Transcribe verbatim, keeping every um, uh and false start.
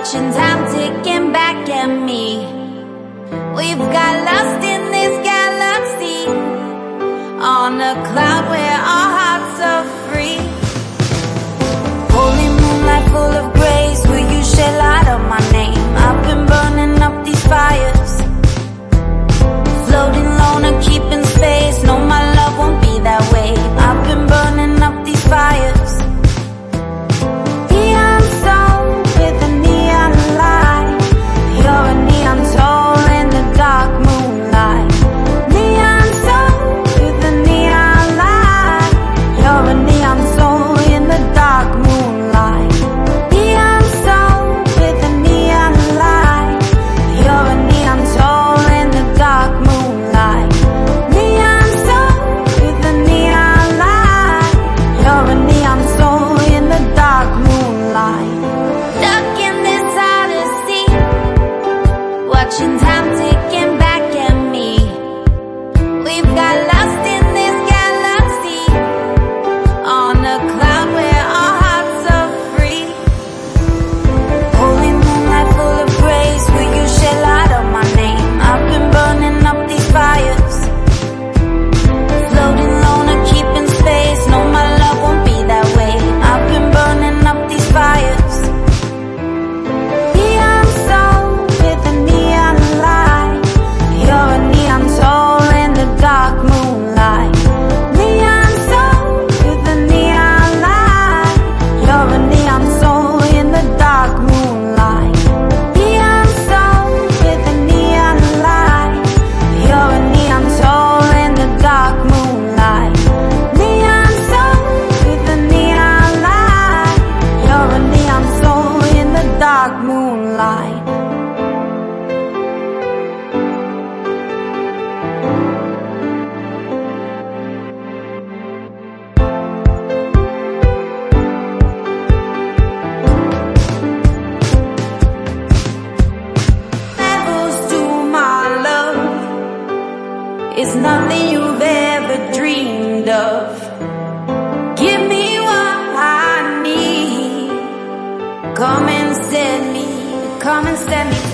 watching time ticking back at me. We've got lost in this galaxy, on a cloud where our hearts are free. Holy moonlight full of grace, will you shed light on my name? I've been burning up these fires, floating lone and keeping space. No, my love won't be that way. I've been burning up these fires. Neon soul with a neon light. You're a neon soul in the dark moonlight. Neon soul with a neon light. You're a neon soul in the dark moonlight. Neon soul with a neon light. You're a neon soul in the dark moonlight. Neon soul with a neon light. You're a neon soul in the dark moonlight. Stuck in this odyssey, watching time ticking back at me. We've got lost in this galaxy, on a cloud where our hearts are free. Holy moonlight full of grace, will you shed light on my name? I've been burning up these fires, floating lone and keeping space. No, my love won't be that way. I've been burning up these fires. Neon soul with a neon light. You're a neon soul in the dark moonlight. Neon soul with a neon light. You're a neon soul in the dark moonlight. Neon soul with a neon light. You're a neon soul in the dark moonlight. Neon soul with a neon light. You're a neon soul in the dark moonlight. Levels to my love is nothing you've ever dreamed of. Give me what I need. Come and set me, come and set me free.